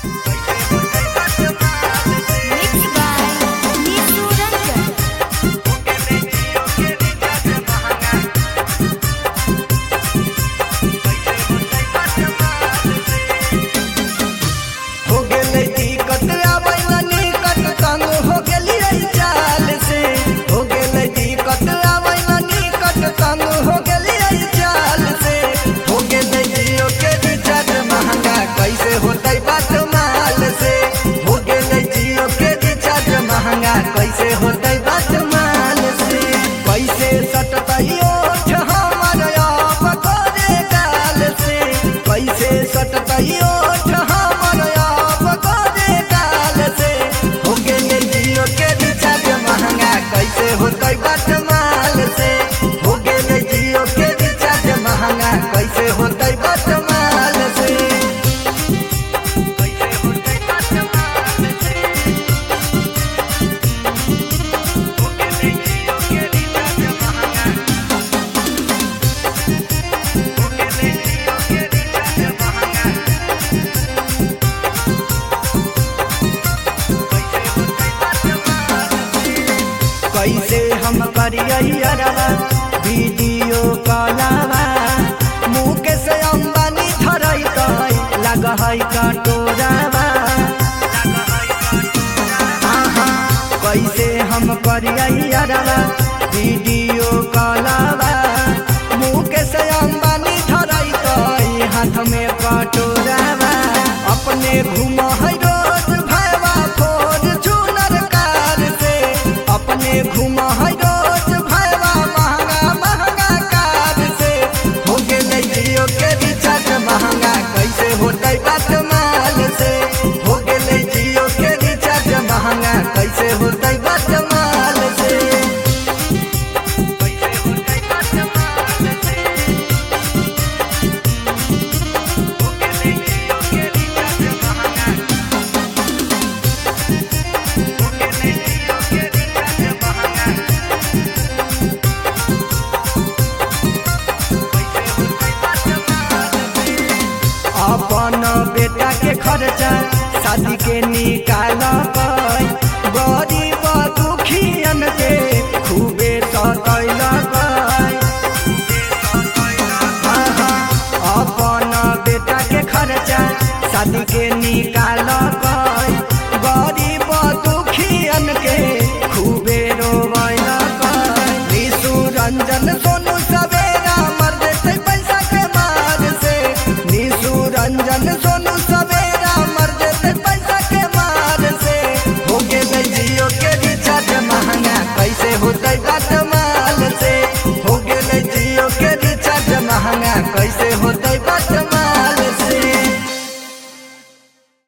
कैसे होते बात मान से कैसे सटतई ओठ हमर आप करे गाल से कैसे सटतई ओठ हमर आप करे गाल से हो गेले जियो के रिचार्ज महंगा कैसे होते बात माल से हो गेले जियो के रिचार्ज महंगा कैसे होते बात माल से कैसे हम करिया वीडियो कॉलवा मुकेश अंबानी धरई लग है कटोरावा कैसे हम करिया वीडियो कॉलवा मुकेश अंबानी धरई हाथ में कटोरावा अपने घूम है रोज भैया फॉर्च्यूनर कार से अपने घूम है रोज भैया महंगा महंगा कार से हो गेले जियो के रिचार्ज महंगा कैसे होते बात माल से हो गेले जियो के रिचार्ज महंगा कैसे होते बात माल से अपन बेटा के खर्चा शादी के निकाल गरीब दुखियन के खूबे सतैल अपन बेटा के खर्चा शादी के निकाल गरीब दुखियन के खूबे रोवैल निशु रंजन सोनू सवेरा मर देते पैसा के मार से निशु रंजन सोनू सवेरा मर देते पैसा के मार से हो गेले जियो के रिचार्ज महंगा कैसे होते बात माल से हो गेले जियो के रिचार्ज महंगा कैसे हो